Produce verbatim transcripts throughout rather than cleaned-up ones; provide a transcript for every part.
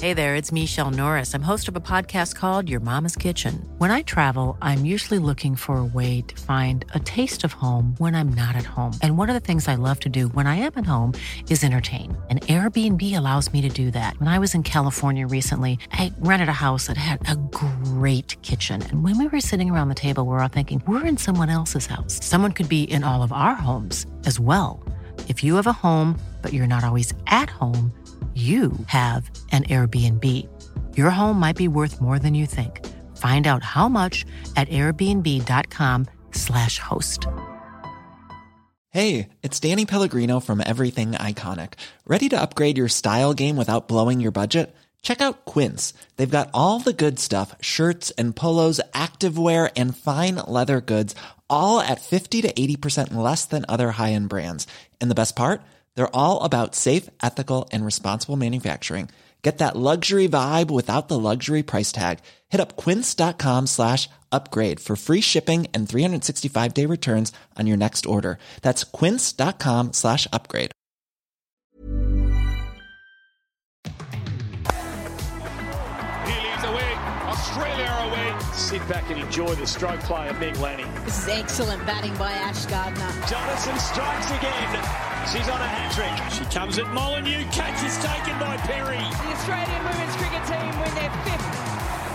Hey there, it's Michelle Norris. I'm host of a podcast called Your Mama's Kitchen. When I travel, I'm usually looking for a way to find a taste of home when I'm not at home. And one of the things I love to do when I am at home is entertain. And Airbnb allows me to do that. When I was in California recently, I rented a house that had a great kitchen. And when we were sitting around the table, we were all thinking, we're in someone else's house. Someone could be in all of our homes as well. If you have a home, but you're not always at home, you have an Airbnb. Your home might be worth more than you think. Find out how much at airbnb.com slash host. Hey, it's Danny Pellegrino from Everything Iconic. Ready to upgrade your style game without blowing your budget? Check out Quince. They've got all the good stuff, shirts and polos, activewear, and fine leather goods, all at fifty to eighty percent less than other high-end brands. And the best part? They're all about safe, ethical, and responsible manufacturing. Get that luxury vibe without the luxury price tag. Hit up quince.com slash upgrade for free shipping and three sixty-five day returns on your next order. That's quince.com slash upgrade. He leads away. Australia away. Sit back and enjoy the stroke play of Meg Lanning. This is excellent batting by Ash Gardner. Jonathan strikes again. She's on a hat-trick. She comes at Molyneux. Catch is taken by Perry. The Australian women's cricket team win their fifth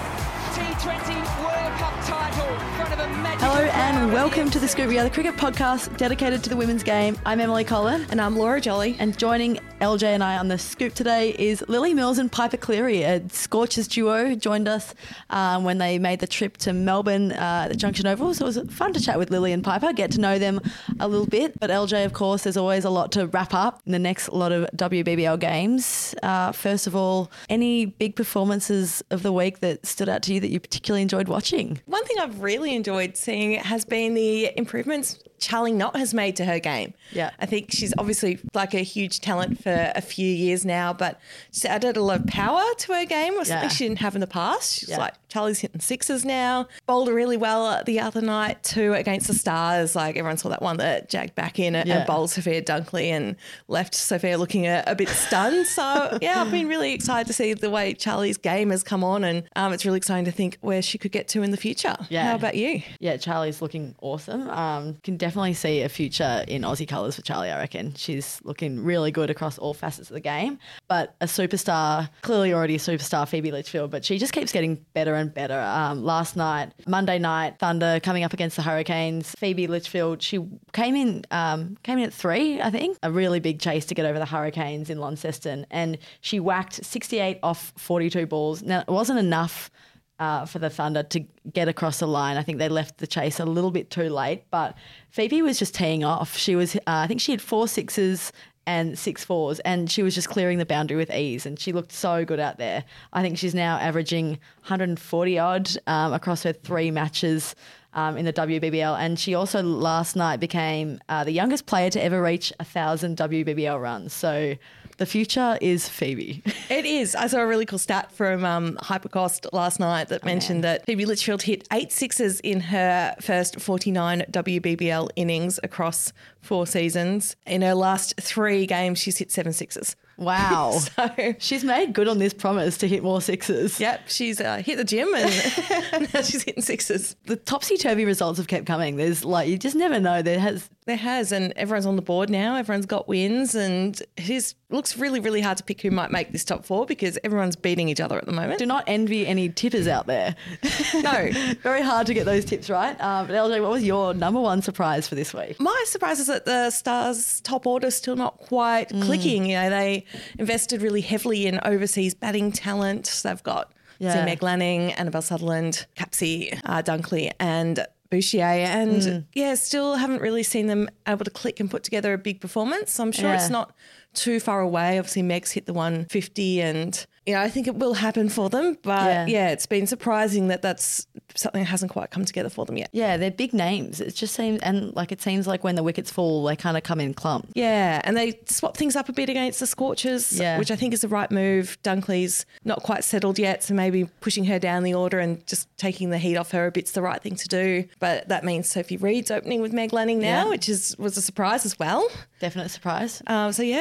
T twenty World Cup title in front of a magical Hello and crowd. welcome to the Scoop, the cricket podcast dedicated to the women's game. I'm Emily Collin. And I'm Laura Jolly. And joining L J and I on the Scoop today is Lily Mills and Piper Cleary, a Scorchers duo, joined us um, when they made the trip to Melbourne uh, at the Junction Oval. So it was fun to chat with Lily and Piper, get to know them a little bit. But L J, of course, there's always a lot to wrap up in the next lot of W B B L games. Uh, first of all, any big performances of the week that stood out to you that you particularly enjoyed watching? One thing I've really enjoyed seeing has been the improvements Charlie Knott has made to her game. Yeah. I think she's obviously like a huge talent for a few years now, but she's added a lot of power to her game, or something Yeah. she didn't have in the past. She's Yeah. like, Charlie's hitting sixes now. Bowled really well the other night too against the Stars. Like everyone saw that one that jagged back in and, Yeah. and bowled Sophia Dunkley and left Sophia looking a, a bit stunned. So yeah, I've been really excited to see the way Charlie's game has come on, and um, it's really exciting to think where she could get to in the future. Yeah. How about you? Yeah, Charlie's looking awesome. Um, can definitely see a future in Aussie colours for Charlie, I reckon. She's looking really good across all facets of the game. But a superstar, clearly already a superstar, Phoebe Litchfield, but she just keeps getting better and better. Um, last night, Monday night, Thunder coming up against the Hurricanes. Phoebe Litchfield, she came in um, came in at three, I think. A really big chase to get over the Hurricanes in Launceston. And she whacked sixty-eight off forty-two balls. Now, it wasn't enough Uh, for the Thunder to get across the line. I think they left the chase a little bit too late, but Phoebe was just teeing off. She was, uh, I think she had four sixes and six fours, and she was just clearing the boundary with ease, and she looked so good out there. I think she's now averaging one hundred forty odd um, across her three matches um, in the W B B L, and she also last night became uh, the youngest player to ever reach a thousand W B B L runs. So the future is Phoebe. It is. I saw a really cool stat from um, Hypercost last night that mentioned that Phoebe Litchfield hit eight sixes in her first forty-nine W B B L innings across four seasons. In her last three games, she's hit seven sixes. Wow. So she's made good on this promise to hit more sixes. Yep, she's uh, hit the gym and now she's hitting sixes. The topsy-turvy results have kept coming. There's like, you just never know. There has There has, and everyone's on the board now. Everyone's got wins, and it looks really, really hard to pick who might make this top four because everyone's beating each other at the moment. Do not envy any tippers out there. No. Very hard to get those tips right. Uh, but L J, what was your number one surprise for this week? My surprise is that the Stars' top order is still not quite mm. clicking. You know, they invested really heavily in overseas batting talent. They've got Yeah. Meg Lanning, Annabelle Sutherland, Capsey, uh, Dunkley, and Bouchier, and mm. yeah, still haven't really seen them able to click and put together a big performance. So I'm sure yeah. it's not too far away. Obviously, Meg's hit the one fifty, and you know, I think it will happen for them. But Yeah. yeah, it's been surprising that that's something that hasn't quite come together for them yet. Yeah, they're big names. It just seems, and like it seems like when the wickets fall, they kind of come in clumps. Yeah, and they swap things up a bit against the Scorchers, Yeah. which I think is the right move. Dunkley's not quite settled yet, so maybe pushing her down the order and just taking the heat off her a bit's the right thing to do. But that means Sophie Reed's opening with Meg Lanning now, Yeah. which is was a surprise as well. Definite surprise. Um, so yeah, it'd be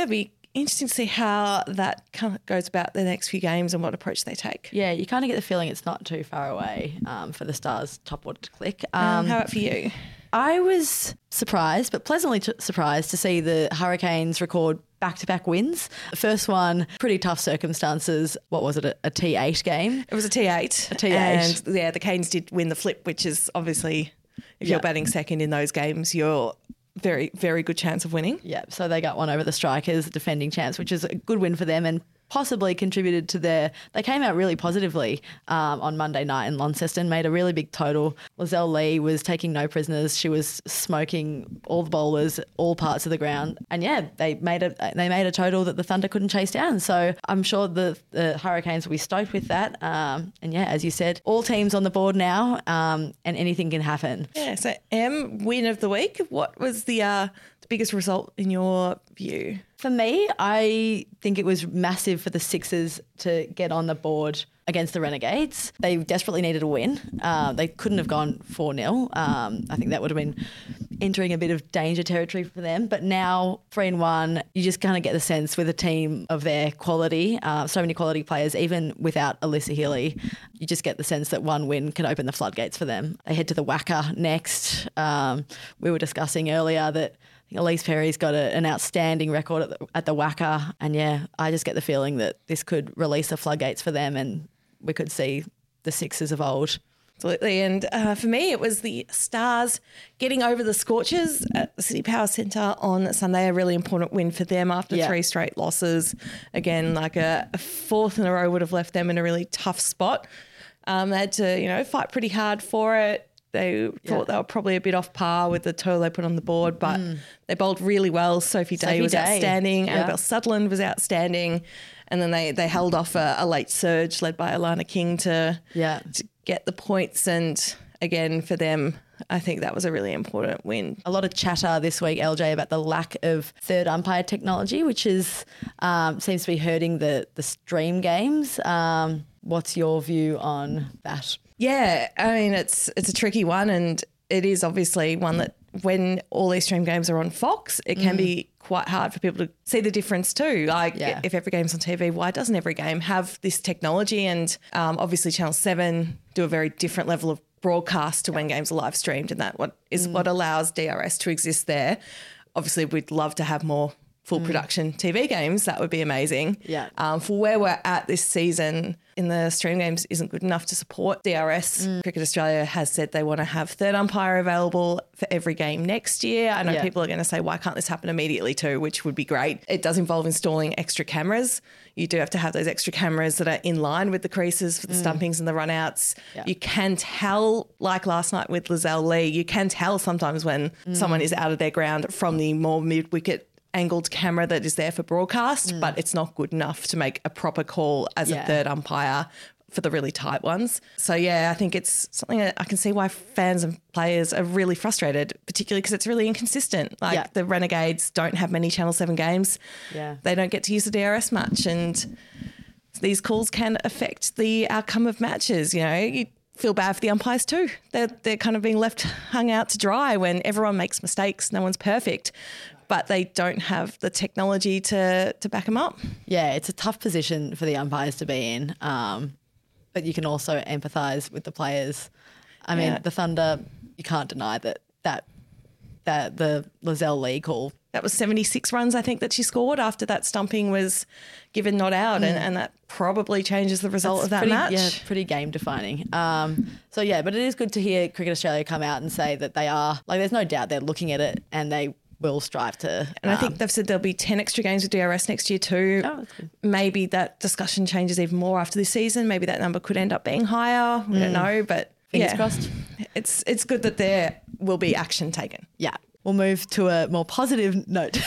interesting to see how that kind of goes about the next few games and what approach they take. Yeah, you kind of get the feeling it's not too far away um, for the Stars top order to click. Um, Um, how about for you? I was surprised, but pleasantly t- surprised to see the Hurricanes record back-to-back wins. The first one, pretty tough circumstances. What was it, a, a T eight game? It was a T eight. A T eight. And yeah, the Canes did win the flip, which is obviously, if Yeah. you're batting second in those games, you're very, very good chance of winning. Yeah, so they got one over the Strikers, defending champs, which is a good win for them and possibly contributed to their... They came out really positively um, on Monday night in Launceston, made a really big total. Lizelle Lee was taking no prisoners. She was smoking all the bowlers, all parts of the ground. And yeah, they made a they made a total that the Thunder couldn't chase down. So I'm sure the, the Hurricanes will be stoked with that. Um, and yeah, as you said, all teams on the board now um, and anything can happen. Yeah, so M, win of the week. What was the, uh, the biggest result in your view? For me, I think it was massive for the Sixers to get on the board against the Renegades. They desperately needed a win. Uh, they couldn't have gone four nil. Um, I think that would have been entering a bit of danger territory for them. But now, three and one, you just kind of get the sense with a team of their quality, uh, so many quality players, even without Alyssa Healy, you just get the sense that one win can open the floodgates for them. They head to the Wacker next. Um, we were discussing earlier that Elise Perry's got a, an outstanding record at the, at the Wacker. And yeah, I just get the feeling that this could release the floodgates for them and we could see the Sixers of old. Absolutely. And uh, for me, it was the Stars getting over the Scorchers at the City Power Centre on Sunday, a really important win for them after Yeah. three straight losses. Again, like a, a fourth in a row would have left them in a really tough spot. Um, they had to, you know, fight pretty hard for it. They thought Yeah. they were probably a bit off par with the total they put on the board, but mm. they bowled really well. Sophie Day Sophie was Day. outstanding. Yeah. Annabelle Sutherland was outstanding. And then they, they held off a, a late surge led by Alana King to, Yeah. to get the points. And again, for them, I think that was a really important win. A lot of chatter this week, L J, about the lack of third umpire technology, which is um, seems to be hurting the, the stream games. Um, what's your view on that? Yeah, I mean, it's it's a tricky one, and it is obviously one that when all these stream games are on Fox, it can mm. be quite hard for people to see the difference too. Like yeah. if every game's on T V, why doesn't every game have this technology? And um, obviously Channel seven do a very different level of broadcast to when games are live streamed, and that what is mm. what allows D R S to exist there. Obviously, we'd love to have more full mm. production T V games. That would be amazing. Yeah. Um, for where we're at this season in the stream games isn't good enough to support D R S. Mm. Cricket Australia has said they want to have third umpire available for every game next year. I know yeah. people are going to say, why can't this happen immediately too, which would be great. It does involve installing extra cameras. You do have to have those extra cameras that are in line with the creases for the mm. stumpings and the runouts. Yeah. You can tell, like last night with Lizelle Lee, you can tell sometimes when mm. someone is out of their ground from the more mid-wicket angled camera that is there for broadcast, mm. but it's not good enough to make a proper call as yeah. a third umpire for the really tight ones. So, yeah, I think it's something that I can see why fans and players are really frustrated, particularly because it's really inconsistent. Like yeah. the Renegades don't have many Channel seven games. Yeah. They don't get to use the D R S much, and these calls can affect the outcome of matches. You know, you feel bad for the umpires too. They're, they're kind of being left hung out to dry when everyone makes mistakes. No one's perfect. But they don't have the technology to to back them up. Yeah, it's a tough position for the umpires to be in, um, but you can also empathise with the players. I mean, yeah. the Thunder, you can't deny that that that the Lizelle Lee call. That was seventy-six runs, I think, that she scored after that stumping was given not out, mm. and, and that probably changes the result That's of that pretty, match. Yeah, pretty game defining. Um, so, yeah, but it is good to hear Cricket Australia come out and say that they are, like, there's no doubt they're looking at it and they will strive to. And um, I think they've said there'll be ten extra games with D R S next year too. Oh, that's good. Maybe that discussion changes even more after this season. Maybe that number could end up being higher. We mm. don't know, but fingers yeah, crossed. It's it's good that there will be action taken. Yeah. We'll move to a more positive note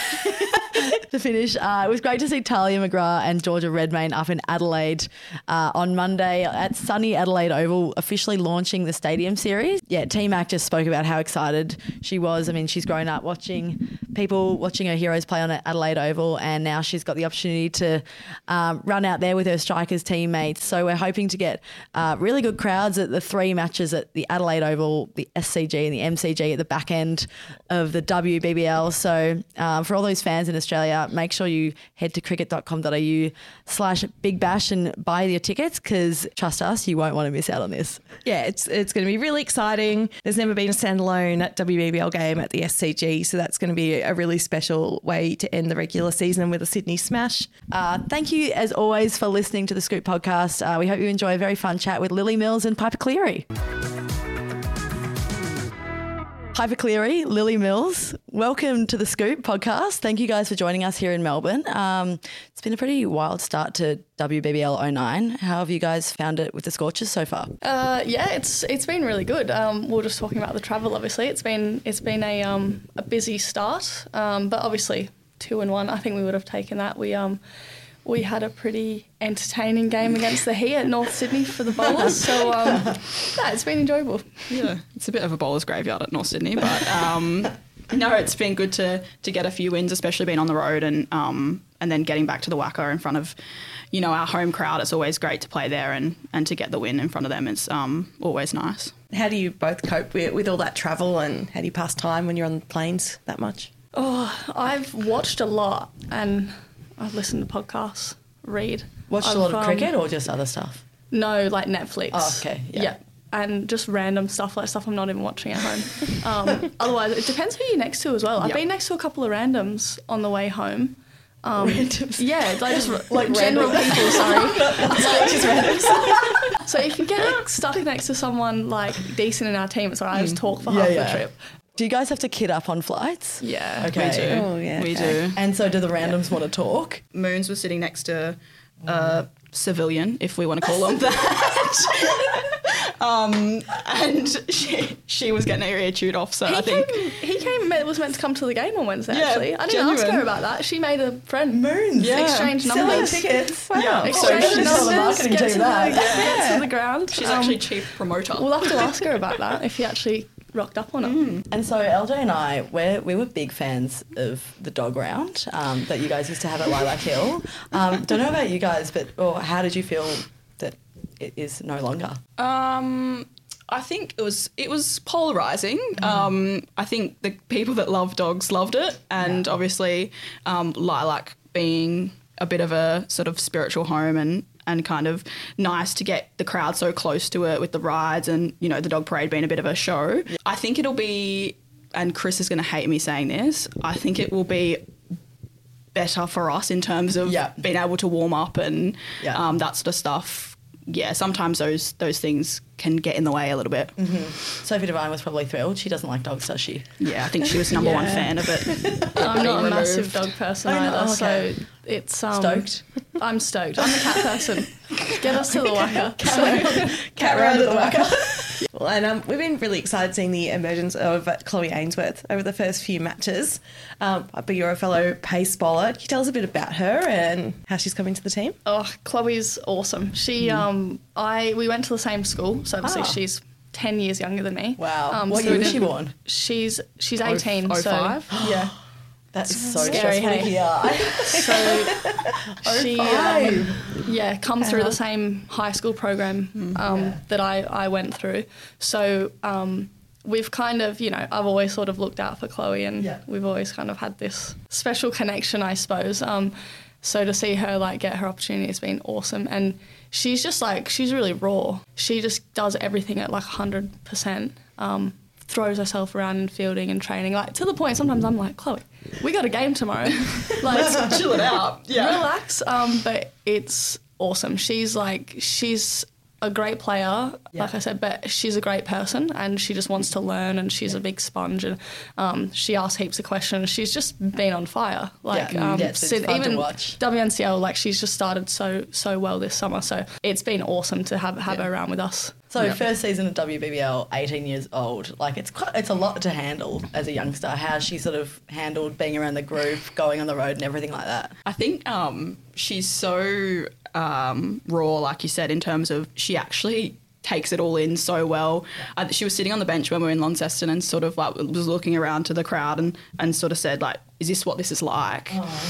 to finish. Uh, it was great to see Talia McGrath and Georgia Redmayne up in Adelaide uh, on Monday at sunny Adelaide Oval, officially launching the Stadium Series. Yeah, T-Mac just spoke about how excited she was. I mean, she's grown up watching people, watching her heroes play on Adelaide Oval, and now she's got the opportunity to um, run out there with her Strikers teammates. So we're hoping to get uh, really good crowds at the three matches at the Adelaide Oval, the S C G and the M C G at the back end of the W B B L. So um, for all those fans in Australia Australia, make sure you head to cricket.com.au slash Big Bash and buy your tickets because trust us, you won't want to miss out on this. Yeah, it's it's going to be really exciting. There's never been a standalone W B B L game at the S C G, so that's going to be a really special way to end the regular season with a Sydney smash. Uh, thank you, as always, for listening to the Scoop podcast. Uh, we hope you enjoy a very fun chat with Lily Mills and Piper Cleary. Piper Cleary, Lily Mills, welcome to the Scoop podcast. Thank you guys for joining us here in Melbourne. Um, it's been a pretty wild start to W B B L oh nine. How have you guys found it with the Scorchers so far? Uh, yeah, it's it's been really good. Um, we were just talking about the travel. Obviously, it's been it's been a um, a busy start, um, but obviously two and one. I think we would have taken that. We um. We had a pretty entertaining game against the Heat at North Sydney for the bowlers, so um, yeah, it's been enjoyable. Yeah, it's a bit of a bowler's graveyard at North Sydney, but um, no, it's been good to to get a few wins, especially being on the road and um, and then getting back to the Wacker in front of, you know, our home crowd. It's always great to play there and, and to get the win in front of them. It's um, always nice. How do you both cope with, with all that travel, and how do you pass time when you're on the planes that much? Oh, I've watched a lot and I've listened to podcasts, read. Watched I've, a lot of um, cricket or just other stuff? No, like Netflix. Oh, okay, yeah. yeah. And just random stuff, like stuff I'm not even watching at home. um, otherwise, it depends who you're next to as well. I've Yep. been next to a couple of randoms on the way home. Um, Randoms? Yeah, like just Like general random- people, sorry. Just randoms. So if you get stuck next to someone like decent in our team, it's all right. I just talk for Yeah, half yeah. the trip. Do you guys have to kit up on flights? Yeah. Okay. We do. Oh, yeah, We okay. do. And so do the randoms want to talk? Moons was sitting next to a civilian, if we want to call them that. um, and she she was getting her ear chewed off, so He I think... came, he came, was meant to come to the game on Wednesday, Yeah, actually. I didn't ask genuine. her about that. She made a friend. Moons. Yeah. Exchange Selling numbers. tickets. Wow. Yeah. Exchange So she's numbers. on the marketing get, team to the, that. get to the ground. She's Um, actually chief promoter. We'll have to ask her about that if he actually rocked up on it. And so L J and I, we're, we were big fans of the dog round um, that you guys used to have at Lilac Hill. Um, don't know about you guys, but or how did you feel that it is no longer? Um, I think it was it was polarizing. Um, I think the people that love dogs loved it, and obviously um, Lilac being a bit of a sort of spiritual home and and kind of nice to get the crowd so close to it with the rides and, you know, the dog parade being a bit of a show. I think it'll be, and Chris is going to hate me saying this, I think it will be better for us in terms of Yeah. being able to warm up and Yeah. um, that sort of stuff. Yeah, sometimes those those things can get in the way a little bit. Sophie Devine was probably thrilled. She doesn't like dogs, does she? Yeah, I think she was number one fan of it. I'm not a Being massive removed. dog person Oh, no, either, okay. so it's... Um, Stoked? I'm stoked. I'm a cat person. Get us to the Wacker. Cat round at the Wacker. Well, and um, we've been really excited seeing the emergence of Chloe Ainsworth over the first few matches. Um, but you're a fellow pace bowler. Can you tell us a bit about her and how she's come into the team? Oh, Chloe's awesome. She, um, I, we went to the same school, so obviously Ah. she's ten years younger than me. Wow. Um, What so year we was she didn't- born? She's she's Oh, eighteen. oh so five? yeah. That is so Scary, stressful to hey? hear. So she, um, yeah, comes through the same high school program um, that I, I went through. So um, we've kind of, you know, I've always sort of looked out for Chloe, and Yeah. we've always kind of had this special connection, I suppose. Um, so to see her like get her opportunity has been awesome, and she's just like she's really raw. She just does everything at like one hundred percent. Um, throws herself around in fielding and training, like to the point sometimes I'm like, Chloe, we got a game tomorrow. Like, Chill it out. Yeah. relax. Um, but it's awesome. She's like, she's a great player, like I said, but she's a great person, and she just wants to learn, and she's a big sponge, and um, she asks heaps of questions. She's just been on fire. Like, Yeah. um, Yeah, it's since fun to even watch. W N C L, like she's just started so so well this summer. So it's been awesome to have have her around with us. So first season of W B B L, eighteen years old. Like it's quite, it's a lot to handle as a youngster. How's she sort of handled being around the group, going on the road, and everything like that? I think um, she's so um, raw, like you said, in terms of she actually takes it all in so well. Uh, she was sitting on the bench when we were in Launceston and sort of like was looking around to the crowd and, and sort of said like, is this what this is like?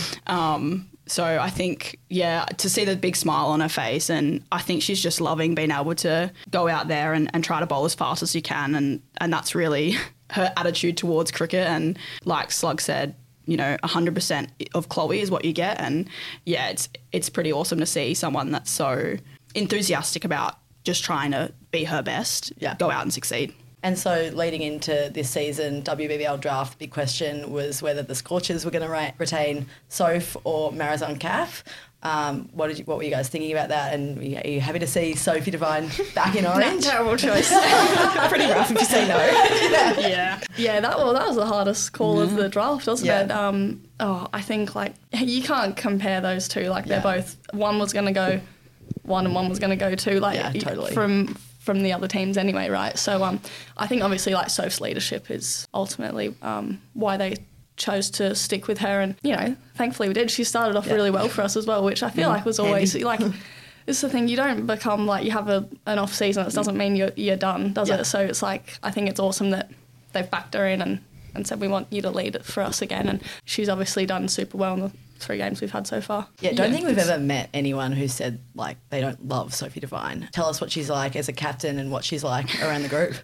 Um, so I think, yeah, to see the big smile on her face, and I think she's just loving being able to go out there and, and try to bowl as fast as you can, and, and that's really her attitude towards cricket. And like Slug said, you know, one hundred percent of Chloe is what you get. And yeah, it's it's pretty awesome to see someone that's so enthusiastic about just trying to be her best, yeah. go out and succeed. And so leading into this season, W B B L draft, the big question was whether the Scorchers were going to ra- retain Soph or Marizon Calf. Um, what did you, what were you guys thinking about that? And are you happy to see Sophie Devine back in orange? Terrible choice. Pretty rough if you say no. yeah. yeah. Yeah, that well, that was the hardest call mm-hmm. of the draft, wasn't yeah. it? Um, oh, I think like you can't compare those two. Like they're yeah. both, one was going to go one and one was going to go two. Like yeah, totally. from from the other teams anyway, right? So um, I think obviously like Soph's leadership is ultimately um, why they chose to stick with her, and you know, thankfully we did. She started off yeah. really well for us as well, which I feel mm, like was always handy. Like this is the thing, you don't become like you have a an off season. It doesn't mean you're you're done, does yeah. it? So it's like I think it's awesome that they've backed her in and, and said we want you to lead it for us again. And she's obviously done super well in the three games we've had so far. Yeah, don't yeah, think we've ever met anyone who said like they don't love Sophie Devine. Tell us what she's like as a captain and what she's like around the group.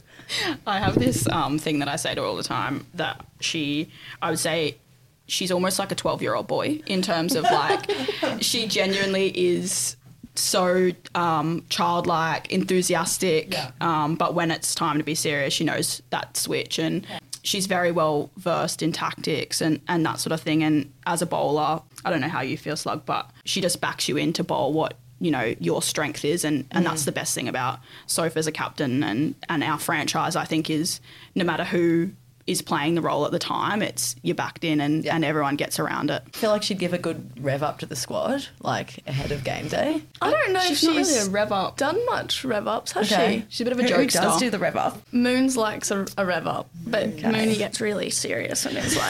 I have this um, thing that I say to her all the time that she, I would say she's almost like a twelve-year-old boy in terms of like she genuinely is so um, childlike, enthusiastic, yeah. um, but when it's time to be serious, she knows that switch and yeah. she's very well versed in tactics and, and that sort of thing. And as a bowler, I don't know how you feel, Slug, but she just backs you in to bowl what, you know, your strength is. And, and mm. that's the best thing about Soph as a captain and, and our franchise, I think, is no matter who is playing the role at the time, it's you're backed in and, yeah. and everyone gets around it. I feel like she'd give a good rev up to the squad, like ahead of game day. I don't know she's if not she's really a rev up. done much rev ups, has okay. she? She's a bit of a Who jokester. does do the rev up? Moons likes a, a rev up, but okay. Mooney gets really serious and it's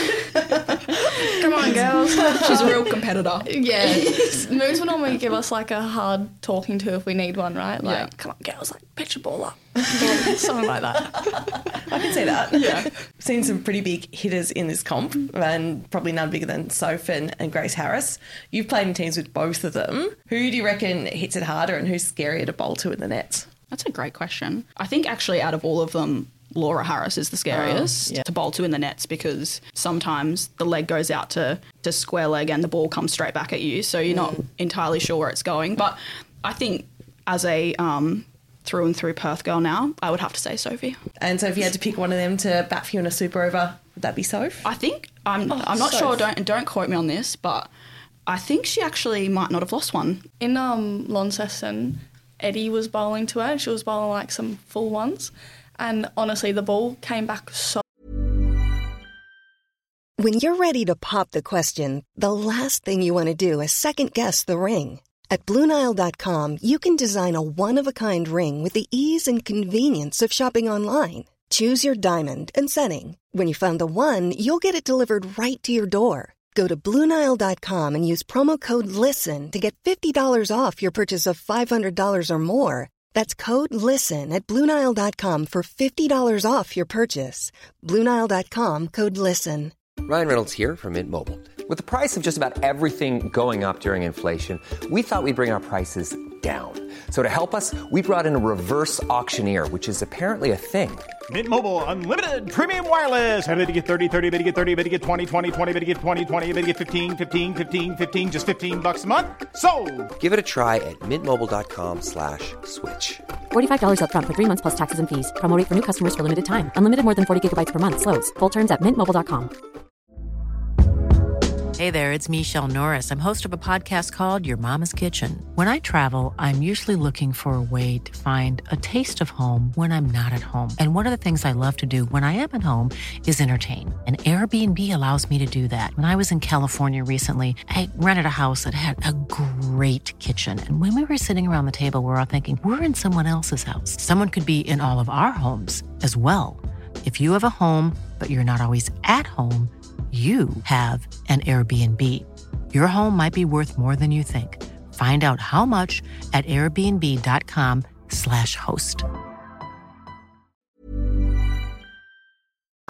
like, come on, girls. She's a real competitor. Yeah. Moons will normally give us like a hard talking to if we need one, right? Like, yeah. come on, girls, like, pitch a ball up. Something like that. I can see that. Yeah. Seen some pretty big hitters in this comp and probably none bigger than Soph and, and Grace Harris. You've played in teams with both of them. Who do you reckon hits it harder and who's scarier to bowl to in the nets? That's a great question. I think actually out of all of them, Laura Harris is the scariest oh, yeah. to bowl to in the nets because sometimes the leg goes out to, to square leg and the ball comes straight back at you, so you're mm. not entirely sure where it's going. But I think as a um, through and through Perth girl now, I would have to say Sophie. And so if you had to pick one of them to bat for you in a super over, would that be Soph? I think, I'm oh, I'm not Soph. sure, don't don't quote me on this, but I think she actually might not have lost one. In um, Launceston, Eddie was bowling to her. She was bowling like some full ones. And honestly, the ball came back so... When you're ready to pop the question, the last thing you want to do is second-guess the ring. At Blue Nile dot com, you can design a one-of-a-kind ring with the ease and convenience of shopping online. Choose your diamond and setting. When you find the one, you'll get it delivered right to your door. Go to Blue Nile dot com and use promo code LISTEN to get fifty dollars off your purchase of five hundred dollars or more. That's code LISTEN at Blue Nile dot com for fifty dollars off your purchase. Blue Nile dot com, code LISTEN. Ryan Reynolds here from Mint Mobile. With the price of just about everything going up during inflation, we thought we'd bring our prices down. So to help us, we brought in a reverse auctioneer, which is apparently a thing. Mint Mobile Unlimited Premium Wireless. How to get thirty, thirty, bit to get thirty, bit to get twenty, twenty, twenty, bit to get twenty, twenty, bit to get fifteen, fifteen, fifteen, fifteen, just fifteen bucks a month? Sold! Give it a try at mintmobile.com slash switch. forty-five dollars up front for three months plus taxes and fees. Promo rate for new customers for limited time. Unlimited more than forty gigabytes per month. Slows full terms at mint mobile dot com. Hey there, it's Michelle Norris. I'm host of a podcast called Your Mama's Kitchen. When I travel, I'm usually looking for a way to find a taste of home when I'm not at home. And one of the things I love to do when I am at home is entertain. And Airbnb allows me to do that. When I was in California recently, I rented a house that had a great kitchen. And when we were sitting around the table, we were all thinking, we're in someone else's house. Someone could be in all of our homes as well. If you have a home, but you're not always at home, you have an Airbnb. Your home might be worth more than you think. Find out how much at airbnb.com slash host.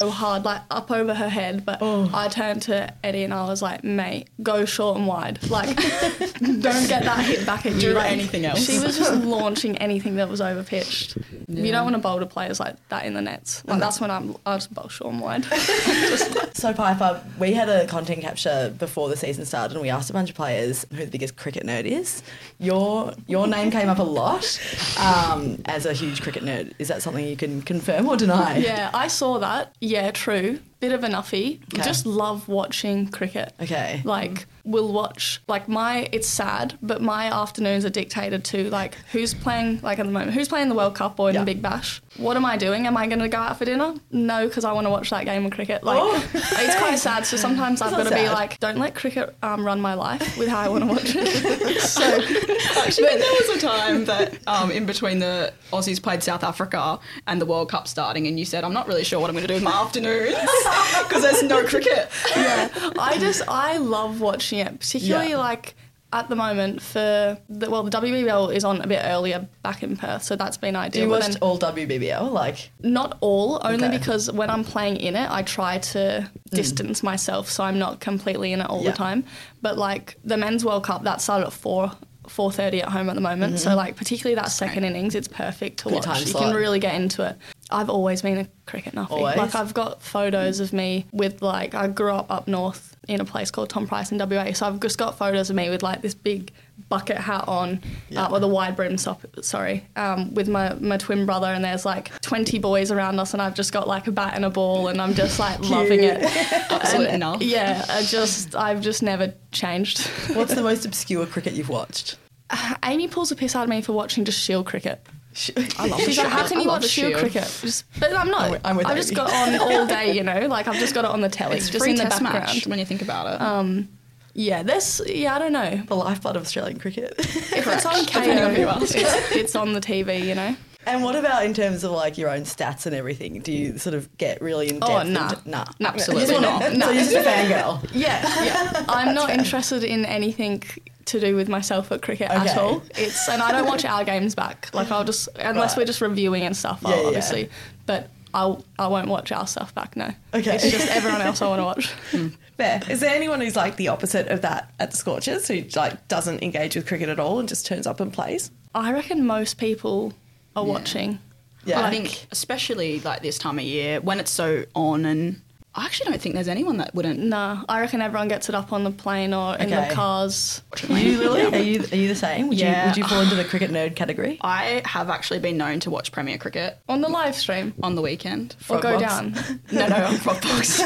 so hard, like up over her head. But oh. I turned to Eddie and I was like, mate, go short and wide. Like, don't get that hit back at you. Do like, anything else. She was just launching anything that was over-pitched. Yeah. You don't want to bowl to players like that in the nets. Like, that's when I'm, I just bowl short and wide. just, so, Piper, we had a content capture before the season started and we asked a bunch of players who the biggest cricket nerd is. Your your name came up a lot um, as a huge cricket nerd. Is that something you can confirm or deny? Yeah, I saw that. Yeah, true. Bit of a nuffy. Okay. Just love watching cricket. Okay. Like, we'll watch, like my, it's sad, but my afternoons are dictated to like who's playing, like at the moment, who's playing the World Cup or in yeah. the Big Bash? What am I doing? Am I going to go out for dinner? No, because I want to watch that game of cricket. Like, oh. It's quite sad. So sometimes I've got to be like, don't let cricket um, run my life with how I want to watch it. So, actually, but, there was a time that um, in between the Aussies played South Africa and the World Cup starting, and you said, I'm not really sure what I'm going to do with my afternoons because there's no cricket. Yeah, I just, I love watching it, particularly yeah. like at the moment for, the, well, the W B B L is on a bit earlier back in Perth, so that's been ideal. Do you watch all W B B L? Like, not all, only okay. because when I'm playing in it, I try to distance mm. myself so I'm not completely in it all yeah. the time. But like the Men's World Cup, that started at four. four thirty at home at the moment, mm-hmm. so like particularly that second innings, it's perfect to Good watch. You slot. can really get into it. I've always been a cricket nuffy. Always? Like I've got photos of me with like, I grew up up north in a place called Tom Price in W A, so I've just got photos of me with like this big bucket hat on, yeah. uh, with a wide brim top, sorry, um, with my, my twin brother, and there's like twenty boys around us and I've just got like a bat and a ball and I'm just like loving it. Absolutely not. Yeah, I just, I've just never changed. What's the most obscure cricket you've watched? Uh, Amy pulls the piss out of me for watching just Shield cricket. I love She's like, how can you watch Shield, Shield cricket? Just, but I'm not. I'm with, I'm with I've Amy. Just got on all day, you know, like I've just got it on the telly, it's just free in the test background. Match when you think about it. Um, yeah, this, yeah, I don't know. The lifeblood of Australian cricket. If it's on K O, it's, it's on the T V, you know. And what about in terms of like your own stats and everything? Do you sort of get really in depth? Oh, nah. Into, nah. Absolutely not. No. So you're just a fangirl? Yeah, yeah. I'm not interested in anything to do with myself at cricket okay. at all. It's and I don't watch our games back. Like I'll just, unless right. we're just reviewing and stuff, I'll, yeah, obviously. Yeah. But I'll, I won't watch our stuff back, no. Okay. It's just everyone else I want to watch. Mm. Fair. Is there anyone who's like the opposite of that at the Scorchers, who like doesn't engage with cricket at all and just turns up and plays? I reckon most people are yeah. watching. Yeah, like, I think especially like this time of year when it's so on, and I actually don't think there's anyone that wouldn't. No, I reckon everyone gets it up on the plane or in okay. the cars. Are you, Lily? Yeah. Are you are you the same? Would yeah. you would you fall into the cricket nerd category? I have actually been known to watch Premier Cricket on the live stream on the weekend. Or go box. down. no, no, on Frogbox.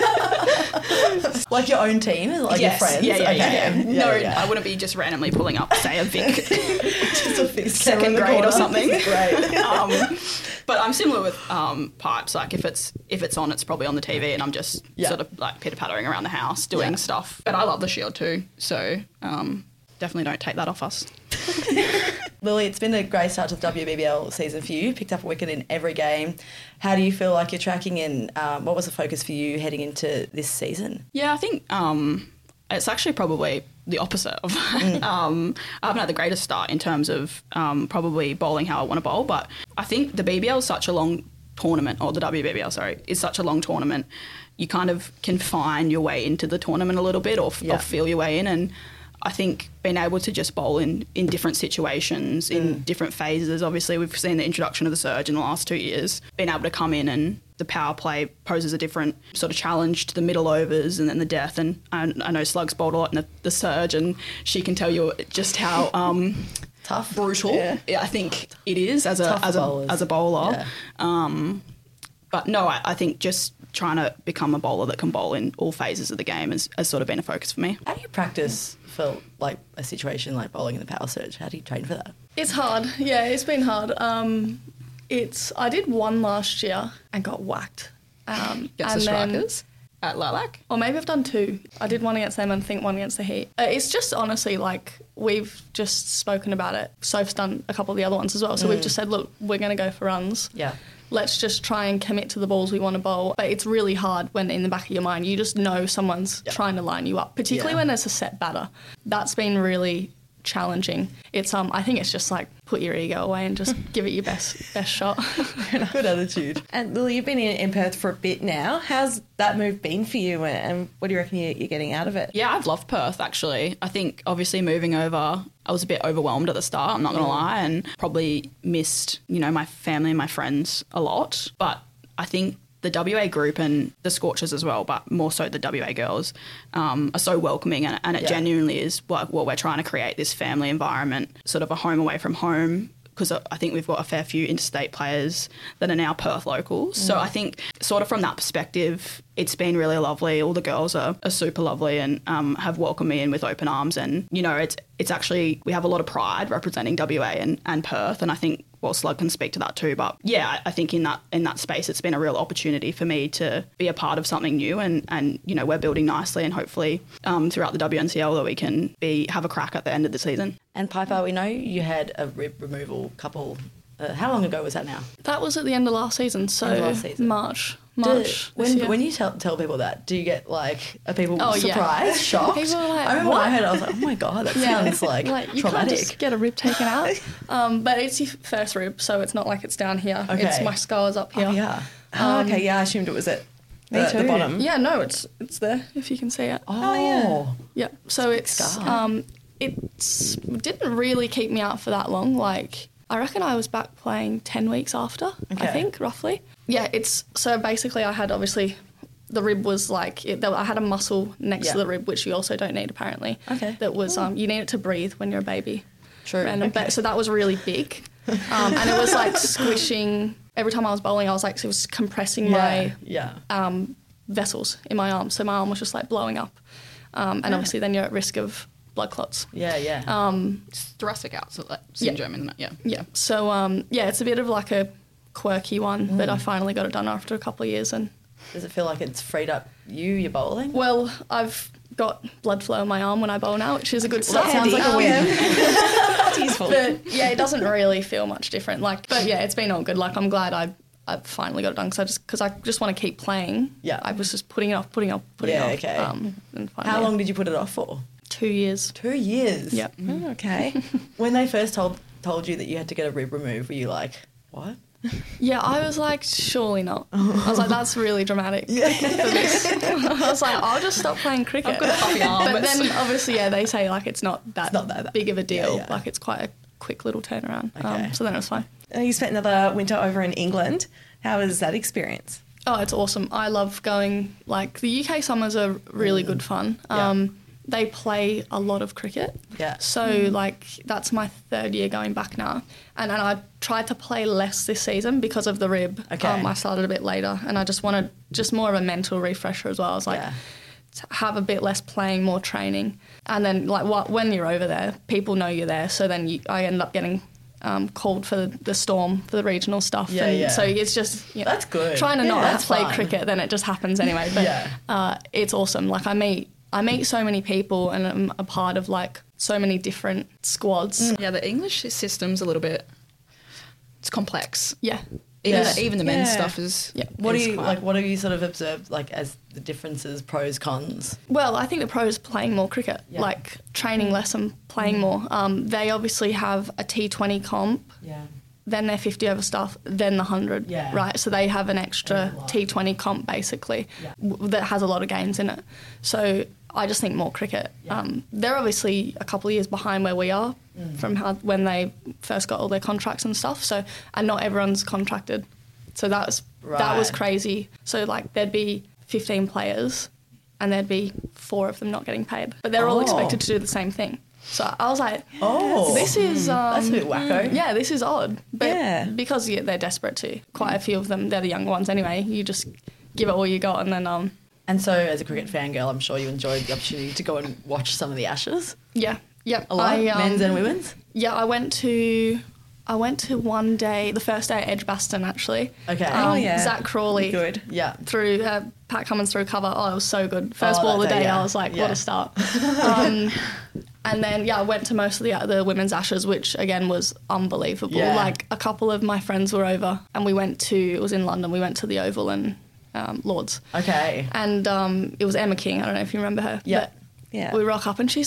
Like your own team, like yes. your friends. Yeah, yeah, okay. yeah. yeah. yeah no, yeah. I wouldn't be just randomly pulling up, say, a Vic, just a Vic second grade or something. Right. um, but I'm similar with um, Pipes. Like if it's if it's on, it's probably on the T V, and I'm just yeah. sort of like pitter pattering around the house doing yeah. stuff. But I love the Shield too, so um, definitely don't take that off us. Lily, it's been a great start to the W B B L season for you. Picked up a wicket in every game. How do you feel like you're tracking in? Um, what was the focus for you heading into this season? Yeah, I think um, it's actually probably the opposite of that. Mm. um, I haven't had the greatest start in terms of um, probably bowling how I want to bowl, but I think the B B L is such a long tournament, or the W B B L, sorry, is such a long tournament. You kind of can find your way into the tournament a little bit, or, yeah. or feel your way in, and I think being able to just bowl in, in different situations, in mm. different phases. Obviously, we've seen the introduction of the surge in the last two years. Being able to come in and the power play poses a different sort of challenge to the middle overs and then the death. And I, I know Slug's bowled a lot in the, the surge, and she can tell you just how um, tough, brutal. Yeah. I think it is as a as a, as a bowler. Yeah. Um, but no, I, I think just trying to become a bowler that can bowl in all phases of the game has, has sort of been a focus for me. How do you practice for like a situation like bowling in the power surge? How do you train for that? It's hard. Yeah, it's been hard. Um, it's I did one last year and got whacked. Um, against and the then, Strikers at Lilac? Or maybe I've done two. I did one against them and I think one against the Heat. Uh, it's just honestly like we've just spoken about it. Soph's done a couple of the other ones as well. So mm. we've just said, look, we're going to go for runs. Yeah. Let's just try and commit to the balls we want to bowl. But it's really hard when in the back of your mind you just know someone's yep. trying to line you up, particularly yeah. when there's a set batter. That's been really challenging. It's um I think it's just like put your ego away and just give it your best best shot. Good attitude. And Lily, you've been in, in Perth for a bit now. How's that move been for you, and what do you reckon you're getting out of it? Yeah, I've loved Perth actually. I think obviously moving over, I was a bit overwhelmed at the start, I'm not going to lie, and probably missed, you know, my family and my friends a lot. But I think the W A group and the Scorchers as well, but more so the W A girls, um, are so welcoming, and, and it yeah. genuinely is what, what we're trying to create, this family environment, sort of a home away from home, because I think we've got a fair few interstate players that are now Perth locals. Mm. So I think sort of from that perspective, it's been really lovely. All the girls are, are super lovely and um, have welcomed me in with open arms. And, you know, it's it's actually, we have a lot of pride representing W A and, and Perth. And I think, well, Slug can speak to that too. But yeah, I think in that in that space, it's been a real opportunity for me to be a part of something new. And, and you know, we're building nicely, and hopefully um, throughout the W N C L that we can be have a crack at the end of the season. And Piper, we know you had a rib removal couple. Uh, how long ago was that now? That was at the end of last season, so last season. March. March. Do, when when you tell, tell people that, do you get like, are people oh, surprised, yeah. shocked? People are like, I remember what? when I heard it, I was like, oh my God, that yeah. sounds like, like you traumatic. Can't just get a rib taken out. um, but it's your first rib, so it's not like it's down here. Okay. It's my skull is up here. Oh, yeah. Oh, Um, okay, yeah, I assumed it was at Me the, too. the bottom. Yeah, no, it's it's there if you can see it. Oh, yeah. Yeah, so it's scar. um, it's it didn't really keep me out for that long. Like I reckon I was back playing ten weeks after. Okay. I think roughly. Yeah, it's so basically I had obviously the rib was like it, I had a muscle next Yeah. to the rib, which you also don't need apparently. Okay. That was Oh. um, you need it to breathe when you're a baby. True. Random, Okay. but, so that was really big, um, and it was like squishing. Every time I was bowling, I was like it was compressing my yeah. um, vessels in my arm. So my arm was just like blowing up, um, and Yeah. obviously then you're at risk of blood clots. Yeah, yeah. Um, It's thoracic outlet syndrome, isn't it? Yeah. yeah. So um, yeah, it's a bit of like a quirky one, but I finally got it done after a couple of years. And Does it feel like it's freed up you, your bowling? well, I've got blood flow in my arm when I bowl now, which is a good Well, start. that sounds like a Um, win. That's useful. But yeah, it doesn't really feel much different. Like, but yeah, it's been all good. Like, I'm glad I I finally got it done because I just because I just want to keep playing. Yeah. I was just putting it off, putting it off, putting Yeah, it off. okay. Um, and finally, How long did you put it off for? Two years. Two years? Yeah. Oh, okay. When they first told told you that you had to get a rib removed, were you like, what? Yeah, I was like, surely not. I was like, that's really dramatic for this. I was like, I'll just stop playing cricket. I've got a puffy arm. But then obviously, yeah, they say like it's not that, It's not that- big of a deal. Yeah, yeah. Like it's quite a quick little turnaround. Okay. Um, so then it was fine. Uh, You spent another winter over in England. How was that experience? Oh, it's awesome. I love going, like, the U K summers are really good fun. Yeah. Um, they play a lot of cricket. Yeah. So, like, that's my third year going back now. And, and I tried to play less this season because of the rib. Okay. Um, I started a bit later, and I just wanted just more of a mental refresher as well. I was like, Yeah. to have a bit less playing, more training. And then, like, what, when you're over there, people know you're there. So then you, I end up getting um, called for the, the Storm, for the regional stuff. Yeah, and yeah. so it's just, you know, That's good. trying to Yeah, not that's play fun. cricket, then it just happens anyway. But Yeah. uh, it's awesome. Like I meet, I meet so many people, and I'm a part of like so many different squads. Yeah, the English system's a little bit, it's complex. Yeah. Even, Yeah. the, even the men's Yeah. stuff is. Yeah. What do is you quite- like? What have you sort of observed, like, as the differences, pros, cons? Well, I think the pros playing more cricket, Yeah. like training less and playing more. Um, they obviously have a T twenty comp, Yeah. then their fifty over stuff, then the one hundred, Yeah. right? So they have an extra T twenty comp basically Yeah. w- that has a lot of games in it. So I just think more cricket. Yeah. Um, they're obviously a couple of years behind where we are Mm. from how, when they first got all their contracts and stuff. So and not everyone's contracted. So that was that was Right. crazy. So like there'd be fifteen players and there'd be four of them not getting paid, but they're all Oh. expected to do the same thing. So I was like, Oh. this is um, That's a bit wacko. Yeah, this is odd. But Yeah. because yeah, they're desperate to. Quite a few of them, they're the younger ones anyway. You just give it all you got, and then um, And so, as a cricket fangirl, I'm sure you enjoyed the opportunity to go and watch some of the Ashes. yeah, yeah, A lot, I, um, men's and women's. Yeah, I went to. I went to one day, the first day at Edgbaston actually. Okay. Um, Oh, yeah. Zach Crawley. Good. Yeah. Through uh, Pat Cummins through cover. Oh, it was so good. First Oh, ball of the that day, day, yeah. I was like, Yeah. what a start. um, and then yeah, I went to most of the the women's Ashes, which again was unbelievable. Yeah. Like a couple of my friends were over, and we went to. It was in London. We went to the Oval and um, Lords. Okay. And um, it was Emma King. I don't know if you remember her. Yeah. But Yeah. we rock up and she's like,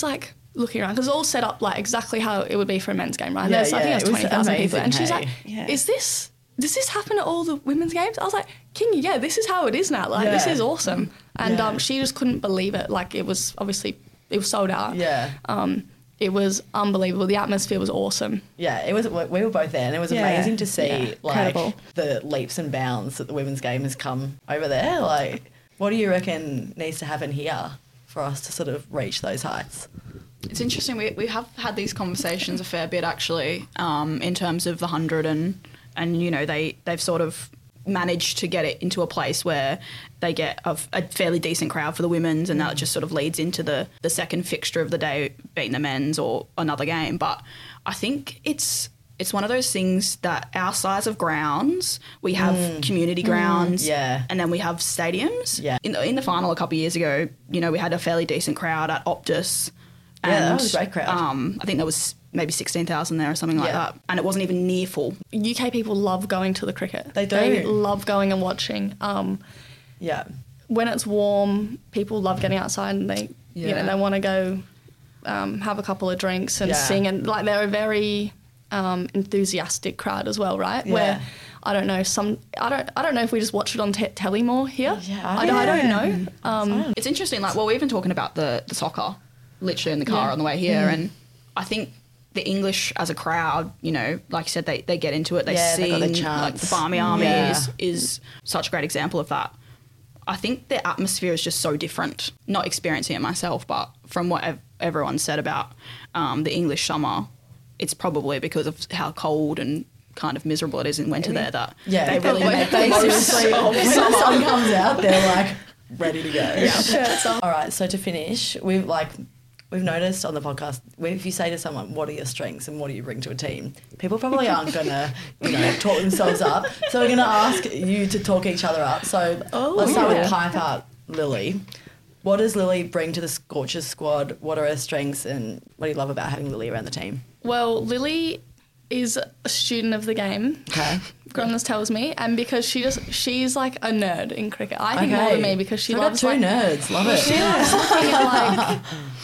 looking around because it's all set up like exactly how it would be for a men's game, right? And Yeah, there's, I think yeah, there's it was twenty thousand people. And amazing, she's hey? like, Yeah. is this, does this happen at all the women's games? I was like, Kingy, yeah, this is how it is now. Like, this Yeah. is awesome. And Yeah. um, she just couldn't believe it. Like, it was obviously, it was sold out. Yeah. Um, it was unbelievable. The atmosphere was awesome. Yeah, it was. We were both there, and it was Yeah. amazing to see Yeah, like incredible. the leaps and bounds that the women's game has come over there. Like, what do you reckon needs to happen here for us to sort of reach those heights? It's interesting. We we have had these conversations a fair bit actually, um, in terms of the hundred and and you know they they've sort of managed to get it into a place where they get a, a fairly decent crowd for the women's, and that just sort of leads into the the second fixture of the day being the men's or another game. But I think it's it's one of those things that our size of grounds, we have Mm. community Mm. grounds, Yeah. and then we have stadiums. Yeah. In the, in the final a couple of years ago, you know, we had a fairly decent crowd at Optus. Yeah, that and, was a great crowd. Um, I think there was maybe sixteen thousand there or something like Yeah. that, and it wasn't even near full. U K people love going to the cricket. They do. They love going and watching. Um, Yeah. when it's warm, people love getting outside and they, you Yeah. know, they want to go um, have a couple of drinks and Yeah. sing, and like they're a very um, enthusiastic crowd as well, right? Yeah. Where I don't know, some I don't I don't know if we just watch it on te- telly more here. Yeah. I, don't, I don't know. Um, It's interesting, like, well, we're even talking about the, the soccer, literally in the car Yeah. on the way here, Mm. and I think the English as a crowd, you know, like you said, they, they get into it, they Yeah, they sing, got their like chants. the Barmy Army Yeah. is, is such a great example of that. I think the atmosphere is just so different, not experiencing it myself, but from what ev- everyone said about um, the English summer, it's probably because of how cold and kind of miserable it is in winter there that Yeah, they really make the they most seriously, of when the summer. sun comes out, they're like ready to go. Yeah. shirts off. All right, so to finish, we've like we've noticed on the podcast, if you say to someone, "What are your strengths and what do you bring to a team?" people probably aren't gonna, you know, talk themselves up. So we're gonna ask you to talk each other up. So Oh, let's start yeah. with Piper Lily. What does Lily bring to the Scorchers squad? What are her strengths, and what do you love about having Lily around the team? Well, Lily is a student of the game. Okay. Grunners tells me, and because she just she's like a nerd in cricket. I think more Okay. than me because she So we've got loves two like nerds. Love it. she loves looking at like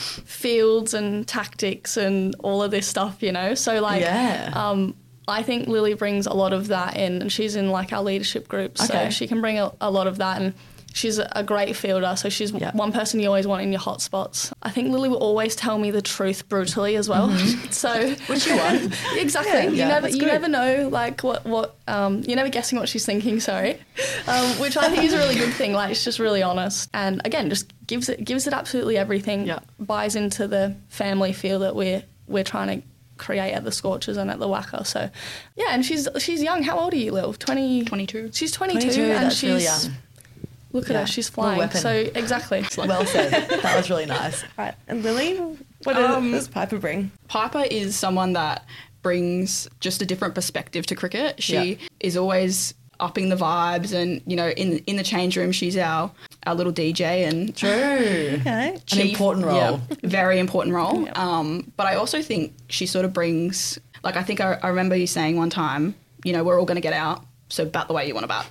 fields and tactics and all of this stuff, you know. So like, Yeah. um, I think Lily brings a lot of that in, and she's in like our leadership group, so Okay. she can bring a, a lot of that. And she's a, a great fielder, so she's Yeah. one person you always want in your hot spots. I think Lily will always tell me the truth brutally as well. So Which you want. exactly. Yeah, you yeah, never that's you good. never know like what what um, you're never guessing what she's thinking. Sorry, um, which I think is a really good thing. Like, it's just really honest, and again, just gives it gives it absolutely everything. Yeah. Buys into the family feel that we're we're trying to create at the Scorchers and at the Wacker. So yeah, and she's she's young. How old are you, Lil? twenty twenty-two. She's twenty-two, twenty-two, and that's she's really young. look at Yeah, her. She's little flying. weapon. So exactly. Well said. That was really nice. Right. And Lily, what Um, does Piper bring? Piper is someone that brings just a different perspective to cricket. She Yeah. is always upping the vibes, and you know, in in the change room, she's our our little D J and True. Okay. An chief- important role. yeah, very important role. Um, but I also think she sort of brings, like, I think I, I remember you saying one time, you know, we're all going to get out, so bat the way you want to bat.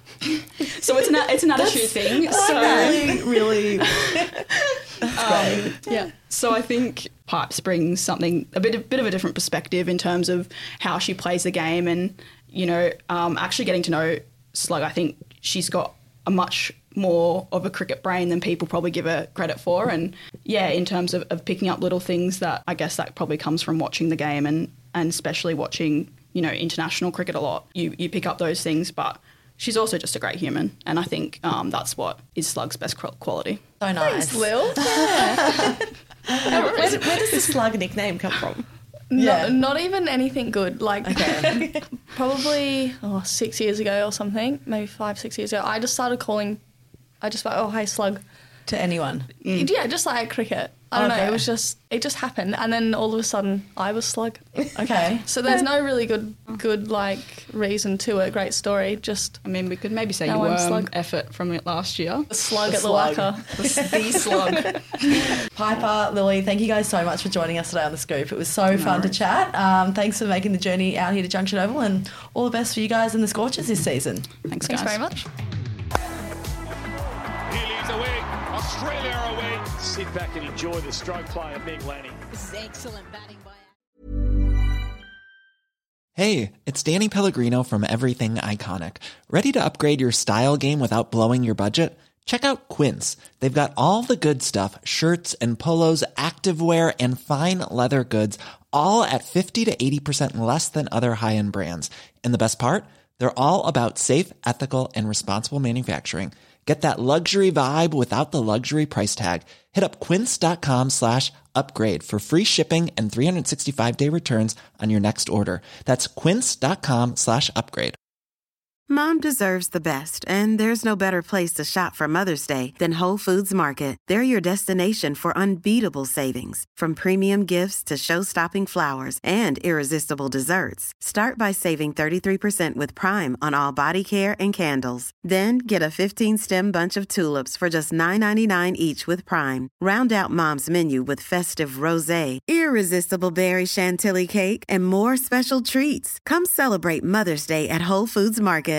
So it's an it's an attitude thing. So really, really. Um, yeah. So I think Pipes brings something a bit a bit of a different perspective in terms of how she plays the game, and you know, um, actually getting to know Slug. I think she's got a much more of a cricket brain than people probably give her credit for, and yeah, in terms of, of picking up little things that I guess that probably comes from watching the game, and and especially watching, you know, international cricket a lot. You you pick up those things, but she's also just a great human, and I think um, that's what is Slug's best qu- quality. So nice. Thanks, Lil. Where, where does the Slug nickname come from? Yeah. Not, not even anything good. Like Okay. probably oh, six years ago or something, maybe five, six years ago, I just started calling. I just went, oh, hey, Slug. To anyone. Yeah, just like cricket. I don't know. Okay. It was just it just happened, and then all of a sudden, I was Slug. Okay. So there's no really good good like reason to it. Great story. Just I mean, we could maybe say No, you I'm were Slug. effort from it last year. the slug The at the slug. Wacker. The, the Slug. Piper, Lily, thank you guys so much for joining us today on The Scoop. It was so fun to chat. Um, thanks for making the journey out here to Junction Oval, and all the best for you guys in the Scorchers this season. Thanks, Thanks guys. very much. He leads away. Australia are away. Sit back and enjoy the stroke play of Ming Lanning. This is excellent batting by... Hey, it's Danny Pellegrino from Everything Iconic. Ready to upgrade your style game without blowing your budget? Check out Quince. They've got all the good stuff, shirts and polos, activewear, and fine leather goods, all at fifty to eighty percent less than other high-end brands. And the best part? They're all about safe, ethical, and responsible manufacturing. Get that luxury vibe without the luxury price tag. Hit up quince.com slash upgrade for free shipping and three sixty-five day returns on your next order. That's quince.com slash upgrade. Mom deserves the best, and there's no better place to shop for Mother's Day than Whole Foods Market. They're your destination for unbeatable savings, from premium gifts to show-stopping flowers and irresistible desserts. Start by saving thirty-three percent with Prime on all body care and candles. Then get a fifteen-stem bunch of tulips for just nine ninety-nine each with Prime. Round out Mom's menu with festive rosé, irresistible berry chantilly cake, and more special treats. Come celebrate Mother's Day at Whole Foods Market.